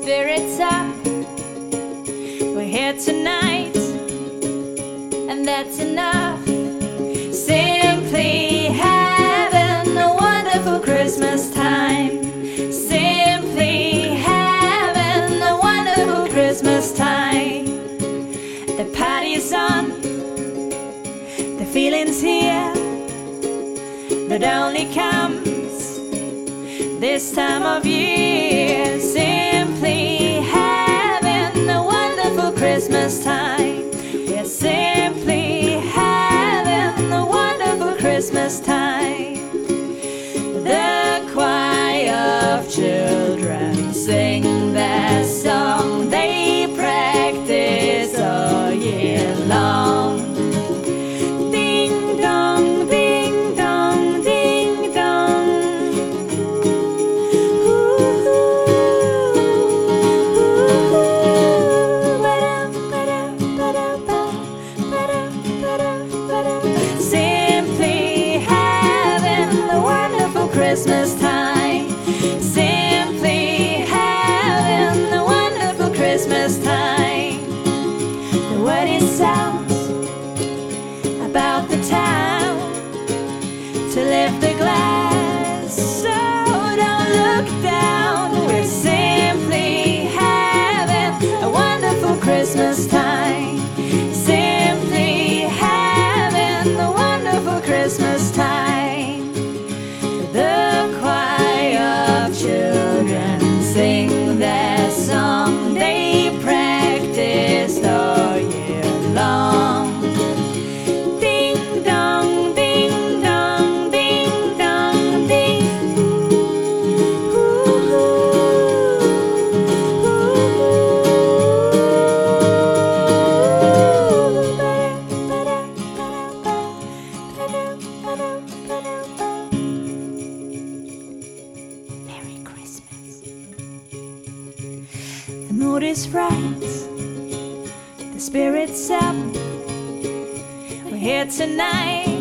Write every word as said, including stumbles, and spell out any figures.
spirits up. We're here tonight, and that's enough. Simply having a wonderful Christmas time. Simply having a wonderful Christmas time. The party's on, the feeling's here, but only comes this time of year. Simply having a wonderful Christmas time. We're simply having a wonderful Christmas time. The choir of children sing their song. They practice all year long. Ding dong, ding dong, ding dong. Ooh, ooh, ba-dum, ba-dum, ba-dum, ba-dum, ba-dum, ba-dum. Simply having a wonderful Christmas time. Simply having a wonderful Christmas time. The word is out about the town to lift the glass, so don't look down. We're simply having a wonderful Christmas time. Simply having a wonderful Christmas time. The choir of children sing their song. They practiced all year long. Ding dong, ding dong, ding dong, ding. Ooh, ooh, ooh. Merry Christmas. The mood is right, the spirit's up. We're here tonight,